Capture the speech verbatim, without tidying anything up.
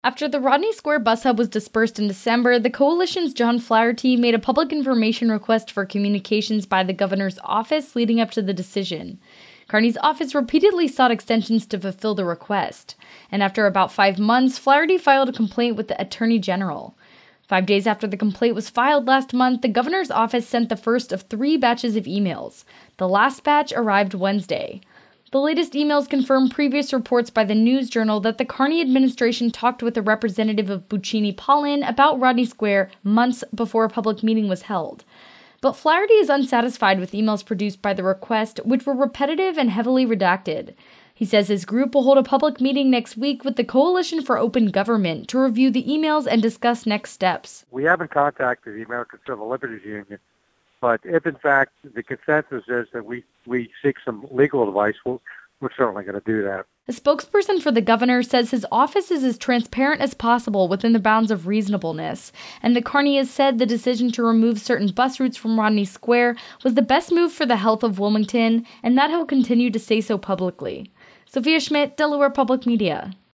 After the Rodney Square bus hub was dispersed in December, the coalition's John Flaherty made a public information request for communications by the governor's office leading up to the decision. Carney's office repeatedly sought extensions to fulfill the request, and after about five months, Flaherty filed a complaint with the Attorney General. Five days after the complaint was filed last month, the governor's office sent the first of three batches of emails. The last batch arrived Wednesday. The latest emails confirm previous reports by the News Journal that the Carney administration talked with a representative of Buccini Pollin about Rodney Square months before a public meeting was held. But Flaherty is unsatisfied with emails produced by the request, which were repetitive and heavily redacted. He says his group will hold a public meeting next week with the Coalition for Open Government to review the emails and discuss next steps. We haven't contacted the American Civil Liberties Union, but if in fact the consensus is that we, we seek some legal advice, we'll, we're certainly going to do that. A spokesperson for the governor says his office is as transparent as possible within the bounds of reasonableness, and that Carney has said the decision to remove certain bus routes from Rodney Square was the best move for the health of Wilmington, and that he'll continue to say so publicly. Sophia Schmidt, Delaware Public Media.